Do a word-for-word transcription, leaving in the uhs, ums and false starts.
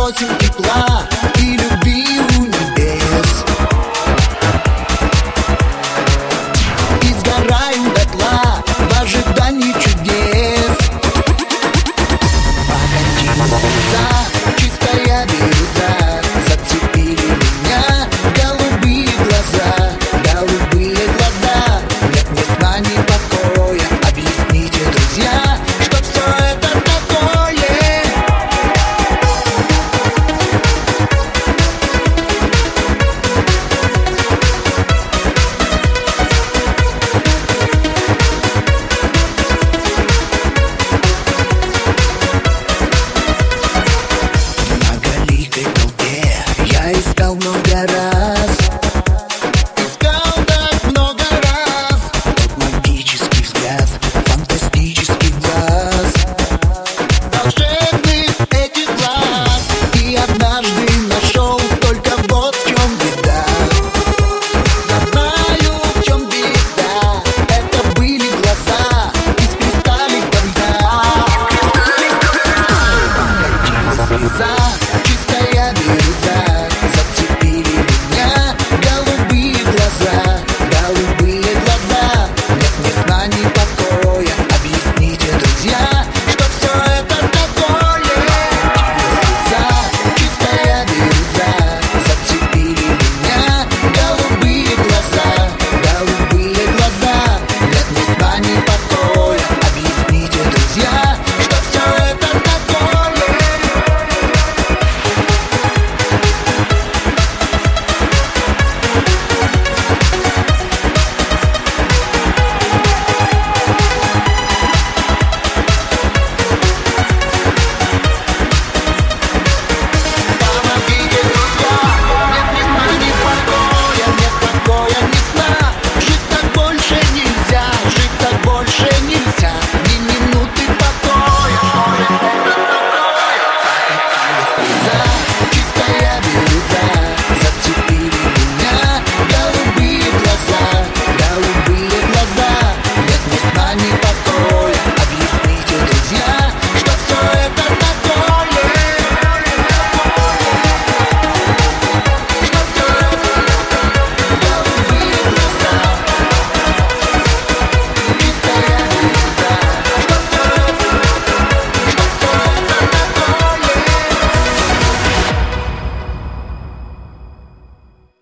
просим тепла и любви у небес. И сгораем дотла в ожидании чудес. Погоди, за чистая бирюза, зацепили меня голубые глаза, голубые глаза. Нет ни сна, ни покоя, объясните, друзья, что все это такое. Я искал много раз, искал так много раз тот магический взгляд, фантастический глаз, волшебных этих глаз. И однажды нашел, только вот в чем беда. Я знаю, в чем беда. Это были глаза из кристаллика льда. Погоди, слеза.